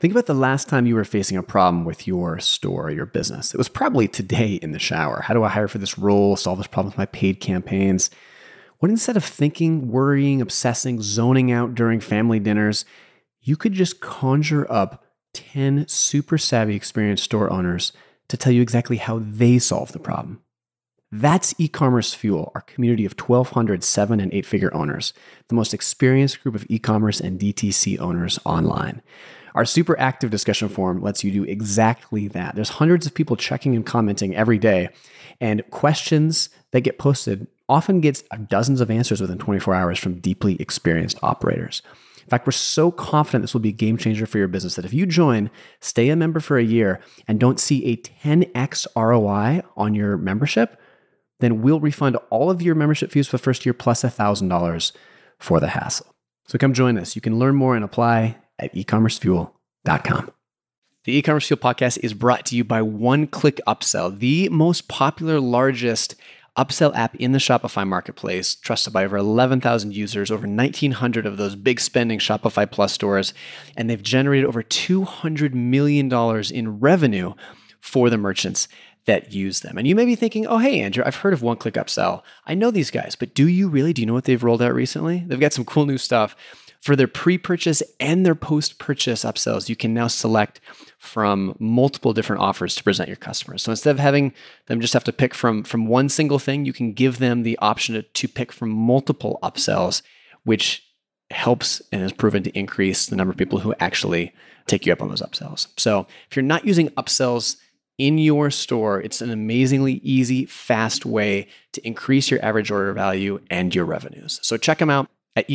Think about the last time you were facing a problem with your store or your business. It was probably today in the shower. How do I hire for this role, solve this problem with my paid campaigns? What instead of thinking, worrying, obsessing, zoning out during family dinners, you could just conjure up 10 super savvy experienced store owners to tell you exactly how they solve the problem. That's E-Commerce Fuel, our community of 1,200 7- and 8-figure owners, the most experienced group of e-commerce and DTC owners online. Our super active discussion forum lets you do exactly that. There's hundreds of people checking and commenting every day, and questions that get posted often gets dozens of answers within 24 hours from deeply experienced operators. In fact, we're so confident this will be a game changer for your business that if you join, stay a member for a year, and don't see a 10x ROI on your membership, then we'll refund all of your membership fees for the first year plus $1,000 for the hassle. So come join us. You can learn more and apply at ecommercefuel.com. The E-Commerce Fuel podcast is brought to you by One Click Upsell, the most popular, largest upsell app in the Shopify marketplace, trusted by over 11,000 users, over 1,900 of those big spending Shopify Plus stores, and they've generated over $200 million in revenue for the merchants that use them. And you may be thinking, oh, hey, Andrew, I've heard of One Click Upsell. I know these guys, but do you really? Do you know what they've rolled out recently? They've got some cool new stuff. For their pre-purchase and their post-purchase upsells, you can now select from multiple different offers to present your customers. So instead of having them just have to pick from one single thing, you can give them the option to pick from multiple upsells, which helps and has proven to increase the number of people who actually take you up on those upsells. So if you're not using upsells in your store, it's an amazingly easy, fast way to increase your average order value and your revenues. So check them out at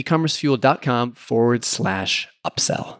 ecommercefuel.com/upsell.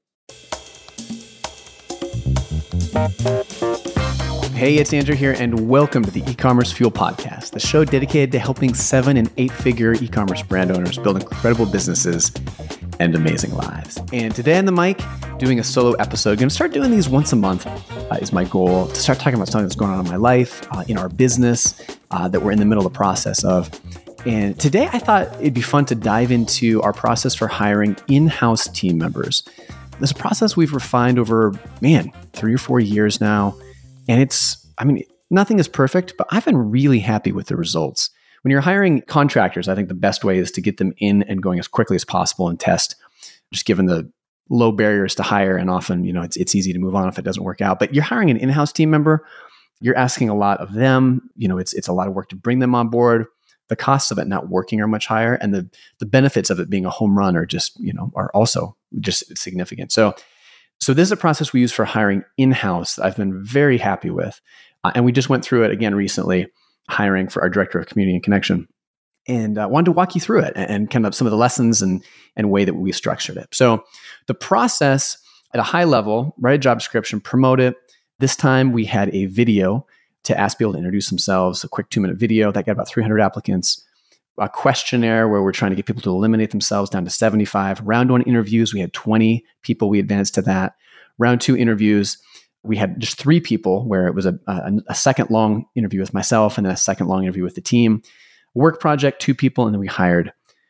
Hey, it's Andrew here, and welcome to the E-Commerce Fuel podcast, the show dedicated to helping 7- and 8-figure e-commerce brand owners build incredible businesses and amazing lives. And today on the mic, doing a solo episode. Going to start doing these once a month is my goal, to start talking about something that's going on in my life, in our business, that we're in the middle of the process of. And today I thought it'd be fun to dive into our process for hiring in-house team members. This is a process we've refined over, 3 or 4 years now. And nothing is perfect, but I've been really happy with the results. When you're hiring contractors, I think the best way is to get them in and going as quickly as possible and test, just given the low barriers to hire. And often, it's easy to move on if it doesn't work out. But you're hiring an in-house team member, you're asking a lot of them. It's a lot of work to bring them on board. The costs of it not working are much higher, and the benefits of it being a home run are are also just significant. So this is a process we use for hiring in-house that I've been very happy with. And we just went through it again recently, hiring for our director of community and connection, and wanted to walk you through it and kind of some of the lessons and way that we structured it. So the process at a high level, write a job description, promote it. This time we had a video to ask people to introduce themselves, a quick 2-minute video that got about 300 applicants, a questionnaire where we're trying to get people to eliminate themselves down to 75. Round 1 interviews, we had 20 people. We advanced to that. Round 2 interviews, we had just 3 people, where it was a second long interview with myself and then a second long interview with the team. Work project, 2 people, and then we hired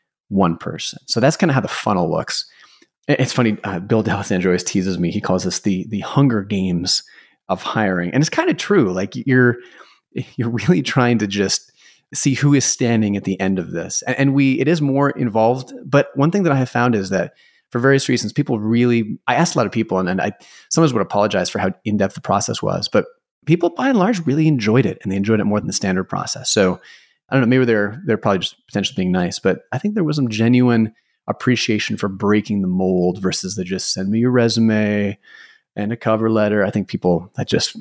1 person. So that's kind of how the funnel looks. It's funny, Bill D'Alessandro always teases me. He calls this the Hunger Games of hiring. And it's kind of true. Like you're really trying to just see who is standing at the end of this. And it is more involved. But one thing that I have found is that for various reasons, people really, I asked a lot of people, and I sometimes would apologize for how in-depth the process was, but people by and large really enjoyed it, and they enjoyed it more than the standard process. So I don't know, maybe they're probably just potentially being nice, but I think there was some genuine appreciation for breaking the mold versus the just send me your resume and a cover letter. I think people that just,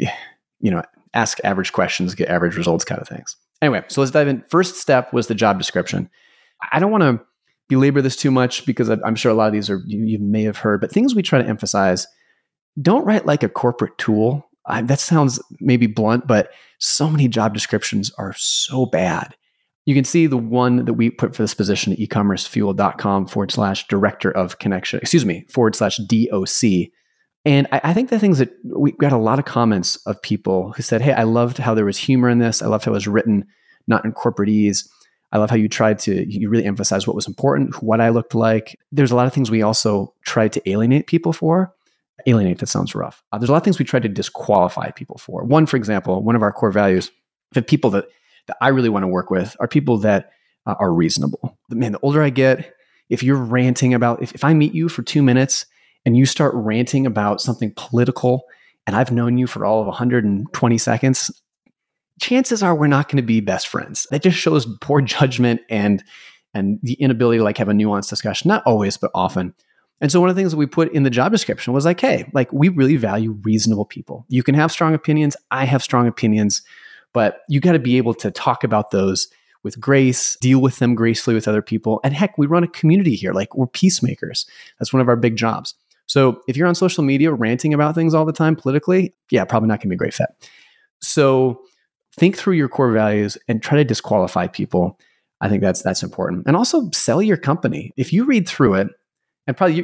ask average questions, get average results kind of things. Anyway, so let's dive in. First step was the job description. I don't want to belabor this too much because I'm sure a lot of these are you may have heard, but things we try to emphasize: don't write like a corporate tool. That sounds maybe blunt, but so many job descriptions are so bad. You can see the one that we put for this position at ecommercefuel.com/director of connection, /DOC. And I think the things that we got a lot of comments of people who said, hey, I loved how there was humor in this. I loved how it was written, not in corporatese. I love how you really emphasize what was important, what I looked like. There's a lot of things we also tried to alienate people for. alienate, that sounds rough. There's a lot of things we try to disqualify people for. One, for example, one of our core values, the people that I really want to work with are people that are reasonable. Man, the older I get, if you're ranting about, if I meet you for 2 minutes and you start ranting about something political and I've known you for all of 120 seconds, chances are we're not going to be best friends. That just shows poor judgment and the inability to like have a nuanced discussion. Not always, but often. And so one of the things that we put in the job description was like, hey, like we really value reasonable people. You can have strong opinions. I have strong opinions, but you got to be able to talk about those with grace, deal with them gracefully with other people. And heck, we run a community here. Like we're peacemakers. That's one of our big jobs. So if you're on social media ranting about things all the time politically, yeah, probably not going to be a great fit. So think through your core values and try to disqualify people. I think that's important. And also sell your company. If you read through it, and probably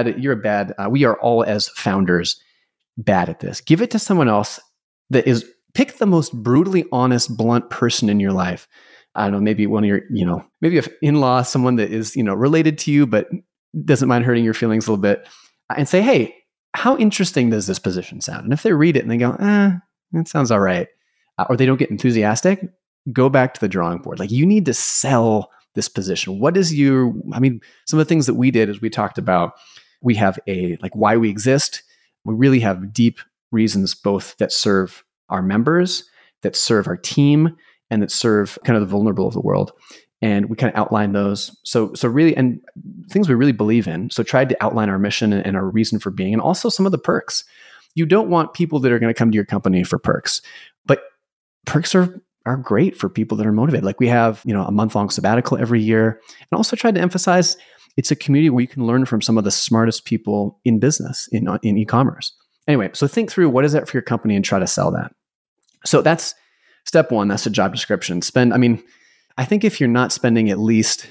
we are all as founders bad at this. Give it to someone else pick the most brutally honest, blunt person in your life. I don't know, maybe one of your, maybe an in-law, someone that is, related to you, but doesn't mind hurting your feelings a little bit, and say, hey, how interesting does this position sound? And if they read it and they go, that sounds all right, or they don't get enthusiastic, go back to the drawing board. Like you need to sell this position. Some of the things that we did is we talked about, we have why we exist. We really have deep reasons, both that serve our members, that serve our team, and that serve kind of the vulnerable of the world. And we kind of outline those. So really, and things we really believe in. So tried to outline our mission and our reason for being, and also some of the perks. You don't want people that are going to come to your company for perks, but perks are great for people that are motivated. Like we have, a month-long sabbatical every year, and also tried to emphasize it's a community where you can learn from some of the smartest people in business, in e-commerce. Anyway, so think through what is that for your company and try to sell that. So that's step one. That's the job description. I think if you're not spending at least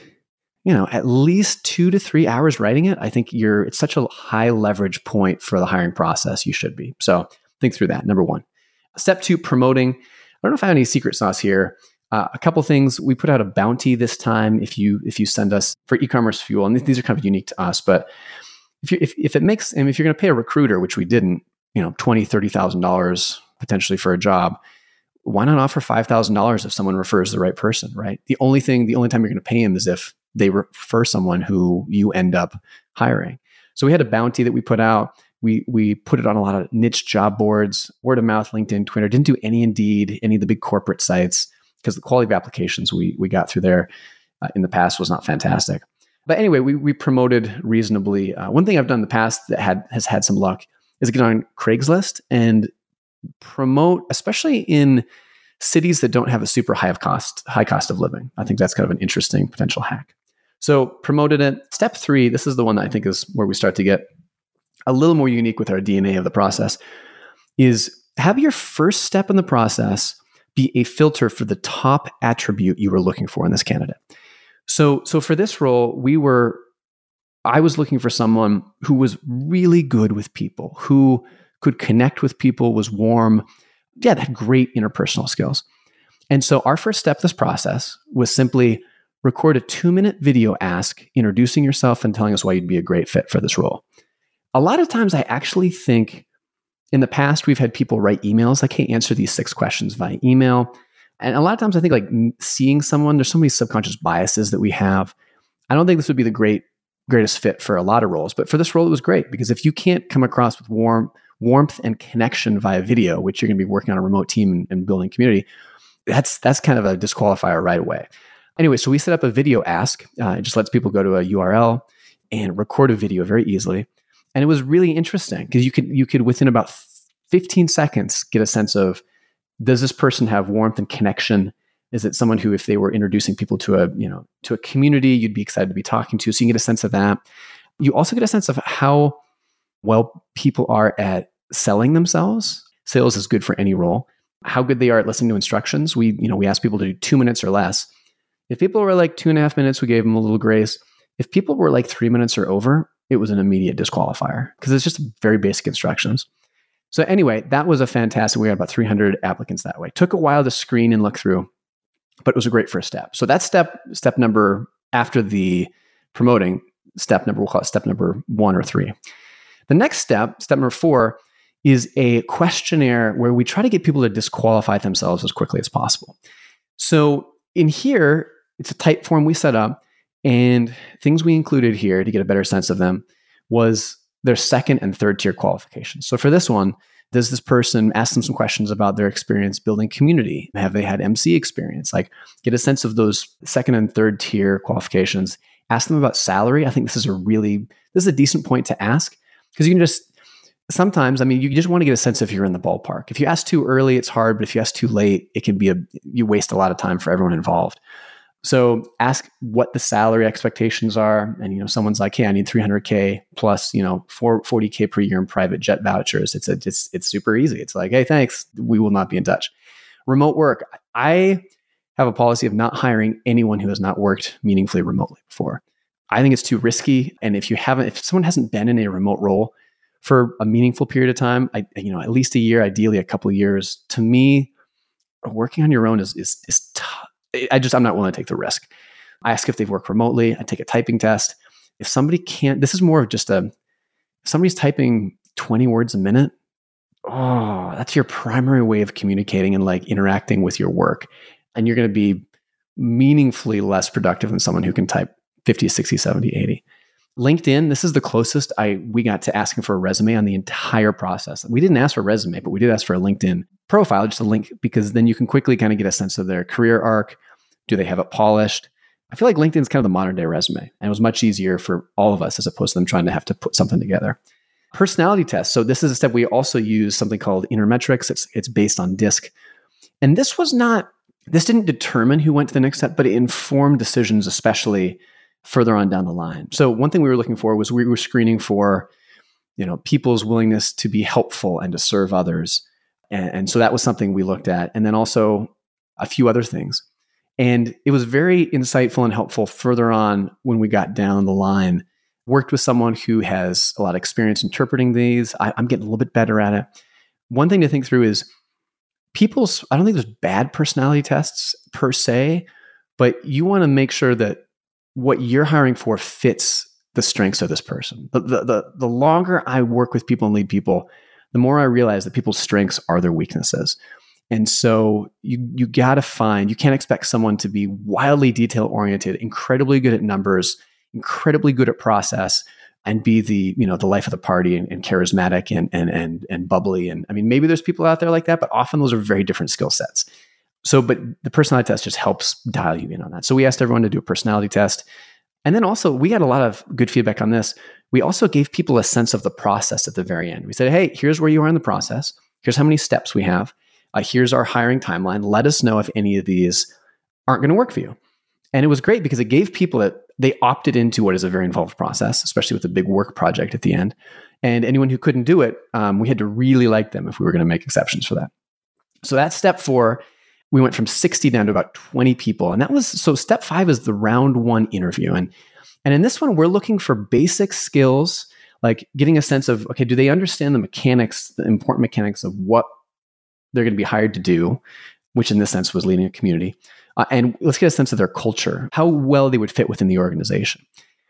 2 to 3 hours writing it, I think it's such a high leverage point for the hiring process. You should be. So think through that. Number one. Step two, promoting. I don't know if I have any secret sauce here. A couple things. We put out a bounty this time. If you send us for e-commerce fuel, and these are kind of unique to us, but if it makes, and if you're going to pay a recruiter, which we didn't, $20,000-$30,000 potentially for a job, why not offer $5,000 if someone refers the right person, right? The only time you're going to pay them is if they refer someone who you end up hiring. So we had a bounty that we put out. We put it on a lot of niche job boards, word of mouth, LinkedIn, Twitter. Didn't do any Indeed, any of the big corporate sites, because the quality of applications we got through there in the past was not fantastic. But anyway, we promoted reasonably. One thing I've done in the past that has had some luck is get on Craigslist and promote, especially in cities that don't have a super high cost of living. I think that's kind of an interesting potential hack. So promoted it. Step three, this is the one that I think is where we start to get a little more unique with our DNA of the process, is have your first step in the process be a filter for the top attribute you were looking for in this candidate. So for this role, I was looking for someone who was really good with people, who could connect with people, was warm, that had great interpersonal skills. And so our first step in this process was simply record a 2-minute video ask, introducing yourself and telling us why you'd be a great fit for this role. A lot of times I actually think in the past, we've had people write emails like, hey, answer these 6 questions via email. And a lot of times I think like seeing someone, there's so many subconscious biases that we have. I don't think this would be the greatest fit for a lot of roles, but for this role, it was great because if you can't come across with warmth and connection via video, which you're going to be working on a remote team and building community, that's kind of a disqualifier right away. Anyway, so we set up a video ask. It just lets people go to a URL and record a video very easily. And it was really interesting because you could within about 15 seconds get a sense of, does this person have warmth and connection? Is it someone who, if they were introducing people to a community, you'd be excited to be talking to? So you can get a sense of that. You also get a sense of how well people are at selling themselves. Sales is good for any role. How good they are at listening to instructions. We asked people to do 2 minutes or less. If people were like 2.5 minutes, we gave them a little grace. If people were like 3 minutes or over, it was an immediate disqualifier because it's just very basic instructions. So anyway, that was a fantastic, we had about 300 applicants that way. Took a while to screen and look through, but it was a great first step. So that's step number, after the promoting, we'll call it step number 1 or 3. The next step number 4, is a questionnaire where we try to get people to disqualify themselves as quickly as possible. So in here, it's a type form we set up, and things we included here to get a better sense of them was their second and third tier qualifications. So for this one, does this person ask them some questions about their experience building community? Have they had MC experience? Like, get a sense of those second and third tier qualifications. Ask them about salary. I think this is a decent point to ask, because you can just, sometimes, you just want to get a sense if you're in the ballpark. If you ask too early, it's hard, but if you ask too late, it can be you waste a lot of time for everyone involved. So ask what the salary expectations are. And, someone's like, hey, I need $300K plus, $40K per year in private jet vouchers. It's super easy. It's like, hey, thanks. We will not be in touch. Remote work. I have a policy of not hiring anyone who has not worked meaningfully remotely before. I think it's too risky. And if someone hasn't been in a remote role for a meaningful period of time, at least a year, ideally a couple of years, to me, working on your own is tough. I'm not willing to take the risk. I ask if they've worked remotely. I take a typing test. If somebody can't, this is more of just if somebody's typing 20 words a minute, that's your primary way of communicating and like interacting with your work. And you're going to be meaningfully less productive than someone who can type 50, 60, 70, 80. LinkedIn, this is the closest we got to asking for a resume on the entire process. We didn't ask for a resume, but we did ask for a LinkedIn profile, just a link, because then you can quickly kind of get a sense of their career arc. Do they have it polished? I feel like LinkedIn is kind of the modern day resume, and it was much easier for all of us as opposed to them trying to have to put something together. Personality test. So this is a step we also use something called Intermetrics. It's based on DISC. And this didn't determine who went to the next step, but it informed decisions, especially further on down the line. So one thing we were looking for was we were screening for, people's willingness to be helpful and to serve others. And so that was something we looked at. And then also a few other things. And it was very insightful and helpful further on when we got down the line. Worked with someone who has a lot of experience interpreting these. I'm getting a little bit better at it. One thing to think through is I don't think there's bad personality tests per se, but you want to make sure that what you're hiring for fits the strengths of this person. The longer I work with people and lead people, the more I realize that people's strengths are their weaknesses. And so you got to you can't expect someone to be wildly detail oriented, incredibly good at numbers, incredibly good at process, and be the life of the party and charismatic and bubbly. And maybe there's people out there like that, but often those are very different skill sets. But the personality test just helps dial you in on that. So we asked everyone to do a personality test. And then also we got a lot of good feedback on this. We also gave people a sense of the process at the very end. We said, hey, here's where you are in the process. Here's how many steps we have. Here's our hiring timeline. Let us know if any of these aren't going to work for you. And it was great because it gave people that they opted into what is a very involved process, especially with a big work project at the end. And anyone who couldn't do it, we had to really like them if we were going to make exceptions for that. So that's step 4. We went from 60 down to about 20 people. And so step 5 is the round 1 interview. And in this one, we're looking for basic skills, like getting a sense of, okay, do they understand the mechanics, the important mechanics of what they're going to be hired to do, which in this sense was leading a community. And let's get a sense of their culture, how well they would fit within the organization.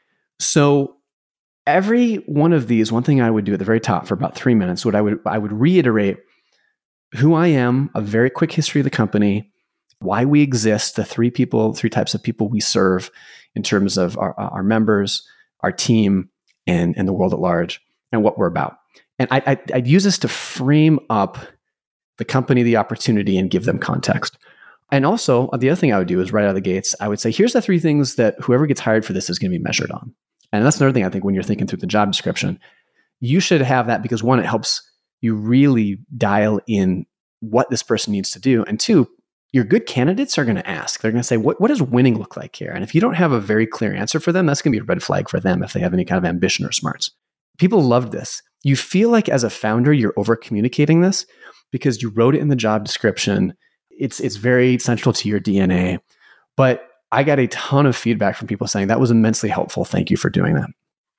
So every one of these, one thing I would do at the very top for about 3 minutes, I would reiterate who I am, a very quick history of the company, why we exist, the three types of people we serve in terms of our members, our team, and the world at large, and what we're about. And I'd use this to frame up the company, the opportunity, and give them context. And also, the other thing I would do is right out of the gates, I would say, here's the 3 things that whoever gets hired for this is going to be measured on. And that's another thing I think when you're thinking through the job description, you should have that because 1, it helps you really dial in what this person needs to do. And 2, your good candidates are going to ask. They're going to say, what does winning look like here? And if you don't have a very clear answer for them, that's going to be a red flag for them if they have any kind of ambition or smarts. People loved this. You feel like as a founder, you're over communicating this because you wrote it in the job description. It's very central to your DNA. But I got a ton of feedback from people saying that was immensely helpful. Thank you for doing that.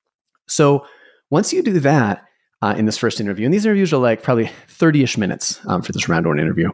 So once you do that in this first interview, and these interviews are like probably 30-ish minutes for this round 1 interview,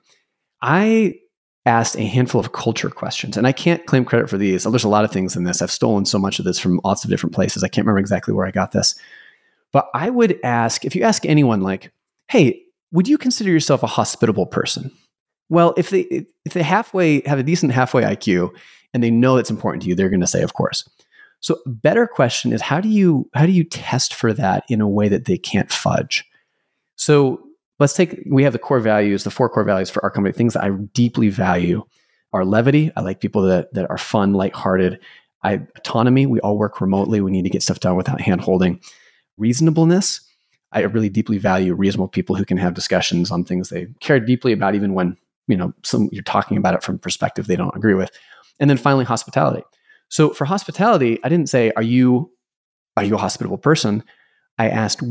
I asked a handful of culture questions. And I can't claim credit for these. There's a lot of things in this. I've stolen so much of this from lots of different places. I can't remember exactly where I got this. But I would ask, if you ask anyone like, hey, would you consider yourself a hospitable person? Well, if they halfway have a decent halfway IQ and they know it's important to you, they're going to say, of course. So a better question is how do you test for that in a way that they can't fudge? So we have the core values, the 4 core values for our company. Things that I deeply value are levity. I like people that are fun, lighthearted. Autonomy. We all work remotely. We need to get stuff done without hand holding. Reasonableness. I really deeply value reasonable people who can have discussions on things they care deeply about, even when you're talking about it from a perspective they don't agree with. And then finally, hospitality. So for hospitality, I didn't say, are you a hospitable person? I asked,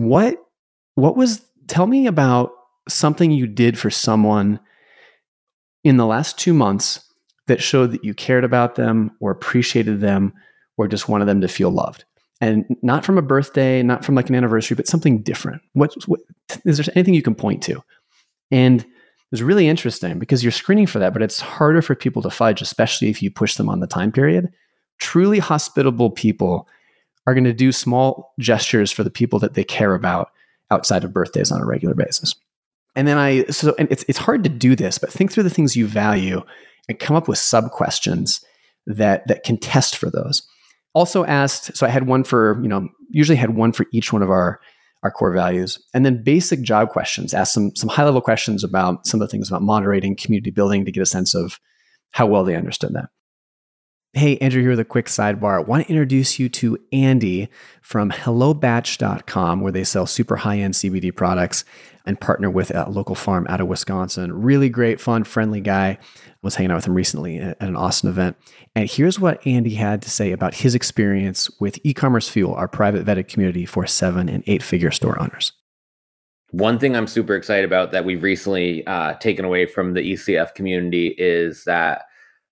tell me about something you did for someone in the last 2 months that showed that you cared about them or appreciated them or just wanted them to feel loved. And not from a birthday, not from like an anniversary, but something different. Is there anything you can point to? And it was really interesting because you're screening for that, but it's harder for people to fudge, especially if you push them on the time period. Truly hospitable people are going to do small gestures for the people that they care about outside of birthdays on a regular basis. And then it's hard to do this, but think through the things you value and come up with sub-questions that can test for those. Also asked, so I had one for, usually had one for each one of our core values. And then basic job questions, asked some high-level questions about some of the things about moderating, community building to get a sense of how well they understood that. Hey, Andrew here with a quick sidebar. I want to introduce you to Andy from HelloBatch.com, where they sell super high-end CBD products and partner with a local farm out of Wisconsin. Really great, fun, friendly guy. I was hanging out with him recently at an Austin event. And here's what Andy had to say about his experience with E-commerce Fuel, our private vetted community for 7- and 8-figure store owners. One thing I'm super excited about that we've recently taken away from the ECF community is that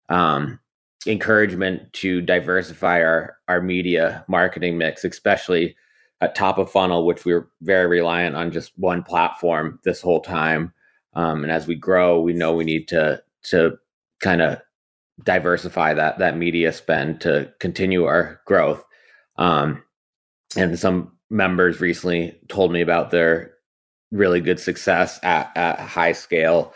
encouragement to diversify our media marketing mix, especially at top of funnel, which we were very reliant on just one platform this whole time. And as we grow, we know we need to kind of diversify that media spend to continue our growth. And some members recently told me about their really good success at high scale,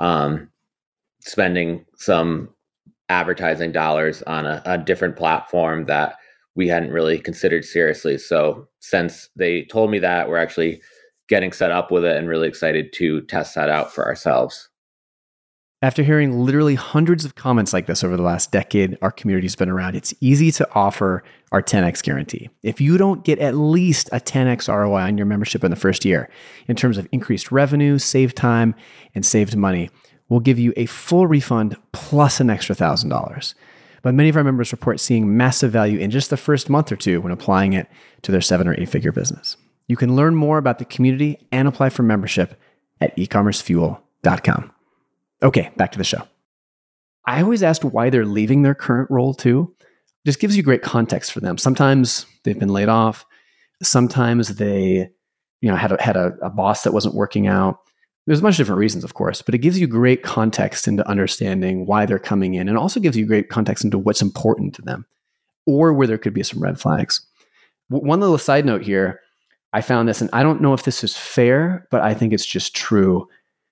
spending some advertising dollars on a different platform that we hadn't really considered seriously. So since they told me that, we're actually getting set up with it and really excited to test that out for ourselves. After hearing literally hundreds of comments like this over the last decade our community's been around, it's easy to offer our 10x guarantee. If you don't get at least a 10x ROI on your membership in the first year, in terms of increased revenue, saved time, and saved money, we'll give you a full refund plus an extra $1,000. But many of our members report seeing massive value in just the first month or two when applying it to their 7- or 8-figure business. You can learn more about the community and apply for membership at ecommercefuel.com. Okay, back to the show. I always asked why they're leaving their current role too. Just gives you great context for them. Sometimes they've been laid off. Sometimes they, had a boss that wasn't working out. There's a bunch of different reasons, of course, but it gives you great context into understanding why they're coming in, and also gives you great context into what's important to them or where there could be some red flags. One little side note here, I found this, and I don't know if this is fair, but I think it's just true.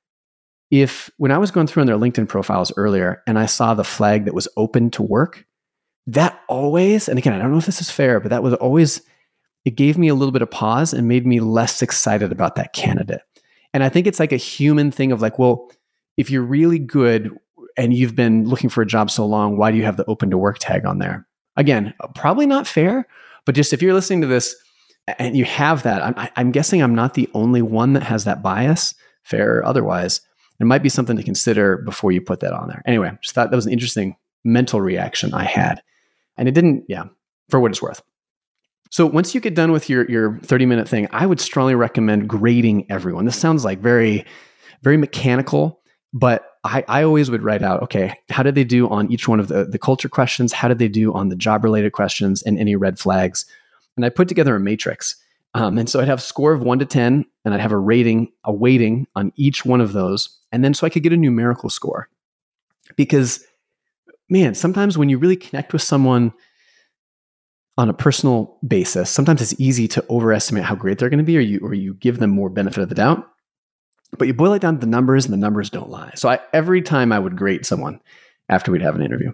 When I was going through on their LinkedIn profiles earlier and I saw the flag that was open to work, that always, and again, I don't know if this is fair, but that was always, it gave me a little bit of pause and made me less excited about that candidate. And I think it's like a human thing of like, well, if you're really good and you've been looking for a job so long, why do you have the open to work tag on there? Again, probably not fair, but just if you're listening to this and you have that, I'm guessing I'm not the only one that has that bias, fair or otherwise. It might be something to consider before you put that on there. Anyway, just thought that was an interesting mental reaction I had. And it didn't, for what it's worth. So once you get done with your 30-minute thing, I would strongly recommend grading everyone. This sounds like very, very mechanical, but I always would write out, okay, how did they do on each one of the culture questions? How did they do on the job-related questions and any red flags? And I put together a matrix. And so I'd have a score of 1 to 10, and I'd have a weighting on each one of those. And then so I could get a numerical score. Because, man, sometimes when you really connect with someone, on a personal basis. Sometimes it's easy to overestimate how great they're going to be, or you give them more benefit of the doubt. But you boil it down to the numbers, and the numbers don't lie. So every time I would grade someone after we'd have an interview.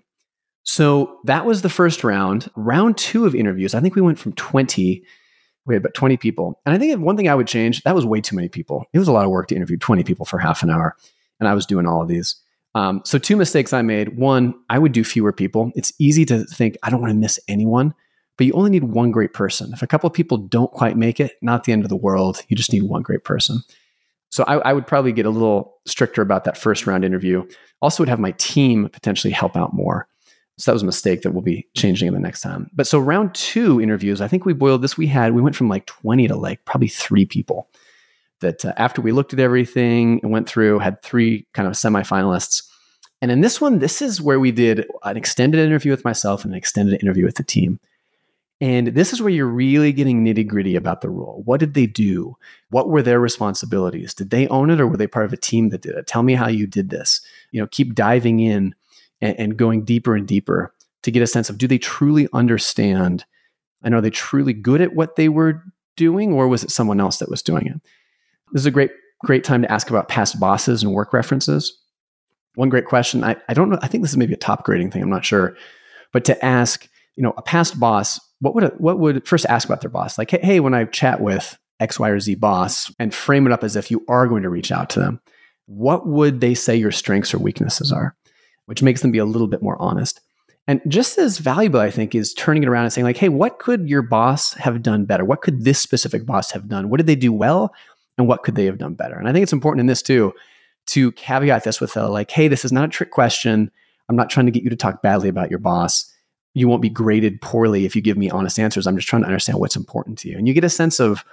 So that was the first round. Round 2 of interviews, I think we went from 20. We had about 20 people. And I think one thing I would change, that was way too many people. It was a lot of work to interview 20 people for half an hour. And I was doing all of these. So 2 mistakes I made. One, I would do fewer people. It's easy to think, I don't want to miss anyone. But you only need one great person. If a couple of people don't quite make it, not the end of the world. You just need one great person. So I would probably get a little stricter about that first round interview. Also would have my team potentially help out more. So that was a mistake that we'll be changing in the next time. But so round 2 interviews, I think we boiled this. We went from like 20 to like probably 3 people that after we looked at everything and went through, had 3 kind of semifinalists. And in this one, this is where we did an extended interview with myself and an extended interview with the team. And this is where you're really getting nitty gritty about the role. What did they do? What were their responsibilities? Did they own it, or were they part of a team that did it? Tell me how you did this. Keep diving in and going deeper and deeper to get a sense of, do they truly understand? And are they truly good at what they were doing, or was it someone else that was doing it? This is a great time to ask about past bosses and work references. One great question, I don't know, I think this is maybe a top grading thing, I'm not sure, but to ask, a past boss, what would first ask about their boss? Like, hey, when I chat with X, Y, or Z boss, and frame it up as if you are going to reach out to them, what would they say your strengths or weaknesses are? Which makes them be a little bit more honest. And just as valuable, I think, is turning it around and saying like, hey, what could your boss have done better? What could this specific boss have done? What did they do well? And what could they have done better? And I think it's important in this too, to caveat this with like, hey, this is not a trick question. I'm not trying to get you to talk badly about your boss. You won't be graded poorly if you give me honest answers. I'm just trying to understand what's important to you. And you can get a sense of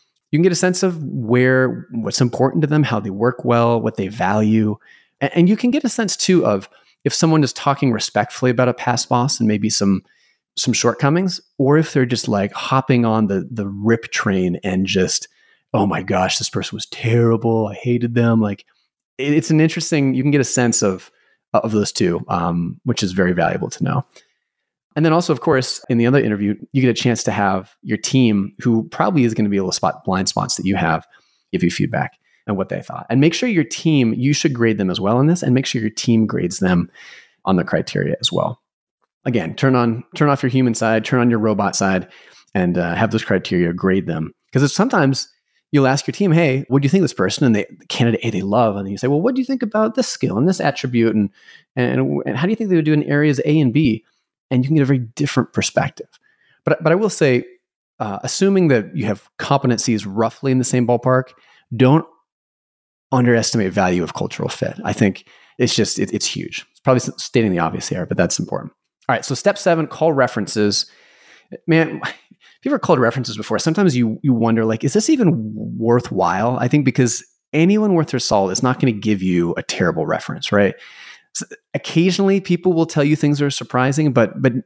what's important to them, how they work well, what they value. And you can get a sense too of if someone is talking respectfully about a past boss and maybe some shortcomings, or if they're just like hopping on the rip train and just, oh my gosh, this person was terrible. I hated them. Like it's an interesting, you can get a sense of those two, which is very valuable to know. And then also, of course, in the other interview, you get a chance to have your team, who probably is going to be able to spot blind spots that you have, give you feedback and what they thought. And make sure your team, you should grade them as well in this, and make sure your team grades them on the criteria as well. Again, turn off your human side, turn on your robot side, and have those criteria, grade them. Because sometimes you'll ask your team, hey, what do you think of this person? And the candidate A they love. And then you say, well, what do you think about this skill and this attribute? And how do you think they would do in areas A and B? And you can get a very different perspective. But I will say, assuming that you have competencies roughly in the same ballpark, don't underestimate value of cultural fit. I think it's huge. It's probably stating the obvious here, but that's important. All right, so step 7, call references. Man, if you ever called references before, sometimes you wonder, like, is this even worthwhile? I think because anyone worth their salt is not going to give you a terrible reference, right? So occasionally people will tell you things that are surprising, but 80%,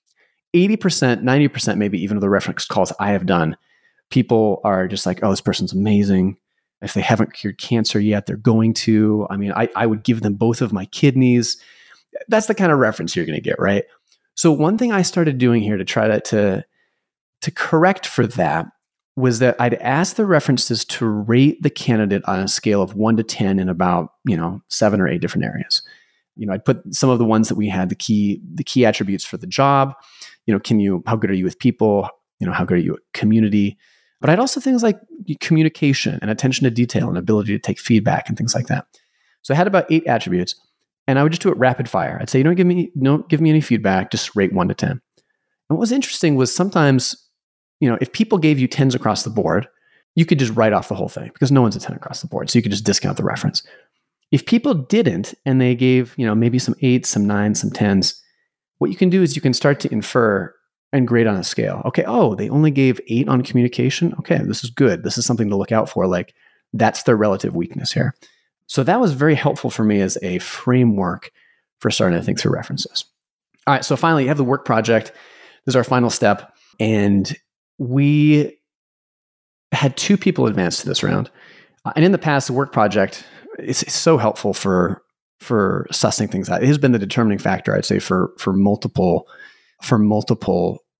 90%, maybe even of the reference calls I have done, people are just like, oh, this person's amazing. If they haven't cured cancer yet, they're going to. I mean, I would give them both of my kidneys. That's the kind of reference you're going to get, right? So one thing I started doing here to try to correct for that was that I'd ask the references to rate the candidate on a scale of 1 to 10 in about 7 or 8 different areas. I'd put some of the ones that we had, the key attributes for the job. How good are you with people? How good are you at community? But I'd also things like communication and attention to detail and ability to take feedback and things like that. So I had about 8 attributes, and I would just do it rapid fire. I'd say, don't give me any feedback, just rate 1 to 10. And what was interesting was sometimes, if people gave you 10s across the board, you could just write off the whole thing because no one's a 10 across the board. So you could just discount the reference. If people didn't, and they gave, maybe some 8s, some 9s, some 10s, what you can do is you can start to infer and grade on a scale. Okay, they only gave 8 on communication. Okay, this is good. This is something to look out for. Like, that's their relative weakness here. So that was very helpful for me as a framework for starting to think through references. All right, so finally, you have the work project. This is our final step. And we had 2 people advance to this round. And in the past, the work project is so helpful for sussing things out. It has been the determining factor, I'd say, for multiple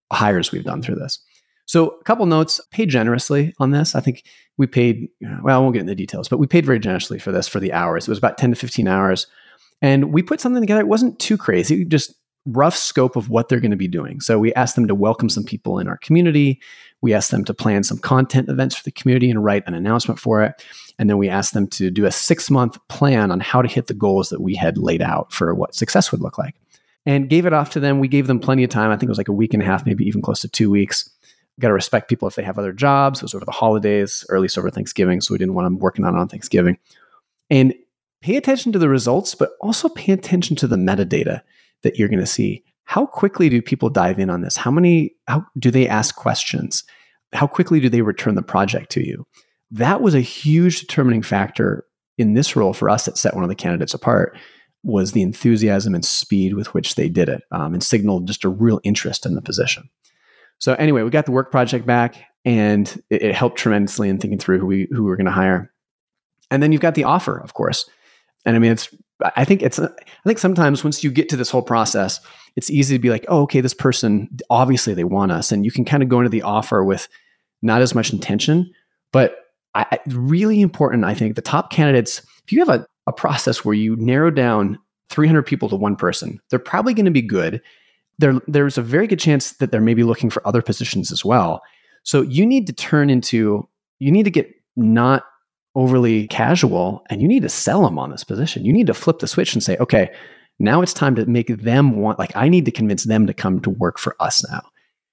hires we've done through this. So a couple notes, paid generously on this. I think we paid, well, I won't get into the details, but we paid very generously for this for the hours. It was about 10 to 15 hours. And we put something together. It wasn't too crazy, just rough scope of what they're going to be doing. So we asked them to welcome some people in our community. We asked them to plan some content events for the community and write an announcement for it. And then we asked them to do a 6-month plan on how to hit the goals that we had laid out for what success would look like. And gave it off to them. We gave them plenty of time. I think it was like a week and a half, maybe even close to 2 weeks. Got to respect people if they have other jobs. It was over the holidays, or at least over Thanksgiving. So we didn't want them working on Thanksgiving. And pay attention to the results, but also pay attention to the metadata that you're going to see. How quickly do people dive in on this? How do they ask questions? How quickly do they return the project to you? That was a huge determining factor in this role for us that set one of the candidates apart, was the enthusiasm and speed with which they did it, and signaled just a real interest in the position. So anyway, we got the work project back, and it helped tremendously in thinking through who we were going to hire. And then you've got the offer, of course. And I mean, I think sometimes once you get to this whole process, it's easy to be like, oh, okay, this person, obviously they want us. And you can kind of go into the offer with not as much intention, but really important, I think, the top candidates, if you have a process where you narrow down 300 people to one person, they're probably going to be good. There's a very good chance that they're maybe looking for other positions as well. So you need to get not overly casual, and you need to sell them on this position. You need to flip the switch and say, okay, now it's time to make them want, like, I need to convince them to come to work for us now.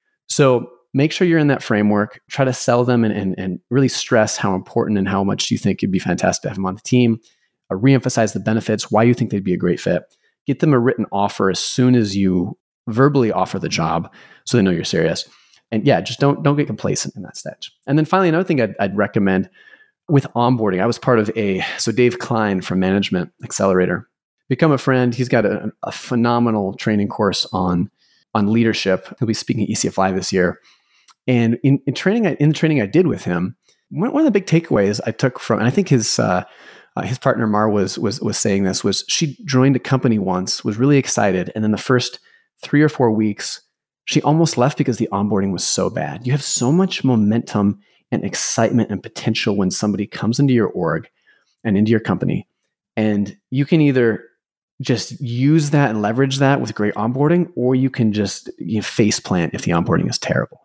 So make sure you're in that framework, try to sell them and really stress how important and how much you think it'd be fantastic to have them on the team. Reemphasize the benefits, why you think they'd be a great fit. Get them a written offer as soon as you verbally offer the job so they know you're serious. And yeah, just don't get complacent in that stage. And then finally, another thing I'd recommend with onboarding, I was part of so Dave Klein from Management Accelerator, become a friend. He's got a phenomenal training course on leadership. He'll be speaking at ECF Live this year. And in the training I did with him, one of the big takeaways I took from, and I think his partner Mar was saying this, was she joined a company once, was really excited, and then the first 3 or 4 weeks, she almost left because the onboarding was so bad. You have so much momentum and excitement and potential when somebody comes into your org and into your company, and you can either just use that and leverage that with great onboarding, or you can just face plant if the onboarding is terrible.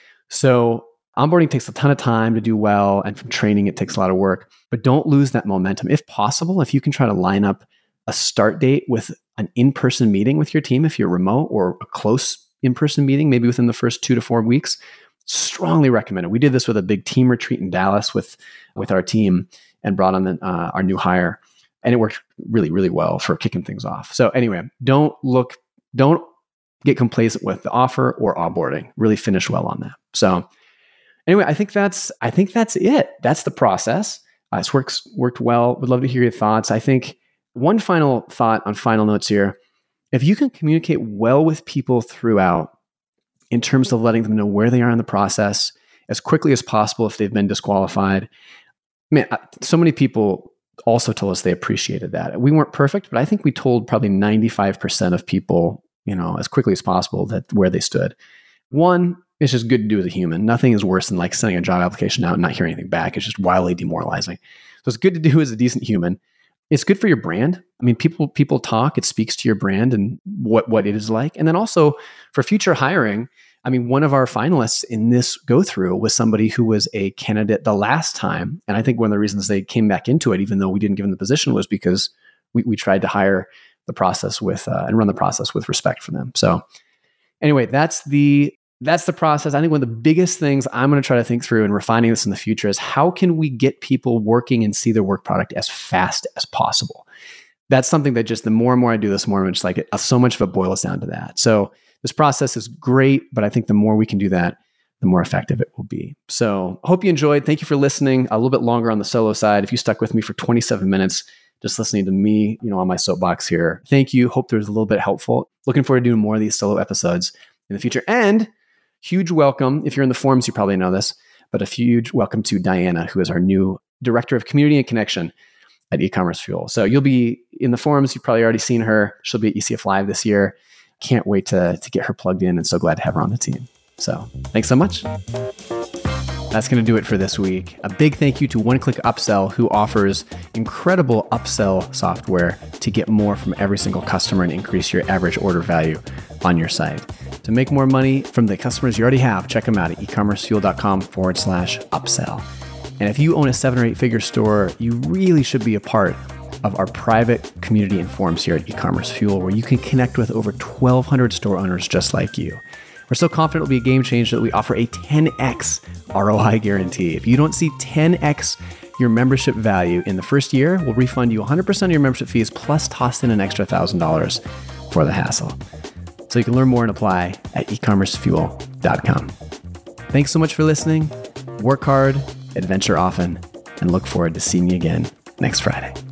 So onboarding takes a ton of time to do well, and from training, it takes a lot of work, but don't lose that momentum. If possible, if you can try to line up a start date with an in-person meeting with your team, if you're remote, or a close in-person meeting, maybe within the first 2 to 4 weeks, strongly recommend it. We did this with a big team retreat in Dallas with our team and brought on our new hire, and it worked really, really well for kicking things off. So anyway, don't get complacent with the offer or onboarding. Really finish well on that. So anyway, I think that's it. That's the process. It's worked well. Would love to hear your thoughts. I think one final thought on final notes here: if you can communicate well with people throughout, in terms of letting them know where they are in the process as quickly as possible if they've been disqualified. Man, so many people also told us they appreciated that. We weren't perfect, but I think we told probably 95% of people, as quickly as possible that where they stood. One, it's just good to do as a human. Nothing is worse than like sending a job application out and not hearing anything back. It's just wildly demoralizing. So it's good to do as a decent human. It's good for your brand. I mean, people talk, it speaks to your brand and what it is like. And then also for future hiring, I mean, one of our finalists in this go through was somebody who was a candidate the last time. And I think one of the reasons they came back into it, even though we didn't give them the position, was because we tried to hire the process with and run the process with respect for them. So anyway, that's the process. I think one of the biggest things I'm going to try to think through in refining this in the future is how can we get people working and see their work product as fast as possible? That's something that just the more and more I do this, more I'm just like, so much of it boils down to that. So this process is great, but I think the more we can do that, the more effective it will be. So I hope you enjoyed. Thank you for listening. A little bit longer on the solo side. If you stuck with me for 27 minutes, just listening to me, on my soapbox here. Thank you. Hope there's a little bit helpful. Looking forward to doing more of these solo episodes in the future. And huge welcome. If you're in the forums, you probably know this, but a huge welcome to Diana, who is our new Director of Community and Connection at E-Commerce Fuel. So you'll be in the forums. You've probably already seen her. She'll be at ECF Live this year. Can't wait to get her plugged in, and so glad to have her on the team. So thanks so much. That's going to do it for this week. A big thank you to One Click Upsell, who offers incredible upsell software to get more from every single customer and increase your average order value on your site. To make more money from the customers you already have, check them out at ecommercefuel.com/upsell. And if you own a 7 or 8 figure store, you really should be a part of our private community and forums here at eCommerce Fuel, where you can connect with over 1,200 store owners just like you. We're so confident it'll be a game changer that we offer a 10x ROI guarantee. If you don't see 10x your membership value in the first year, we'll refund you 100% of your membership fees plus toss in an extra $1,000 for the hassle. So you can learn more and apply at ecommercefuel.com. Thanks so much for listening. Work hard, adventure often, and look forward to seeing you again next Friday.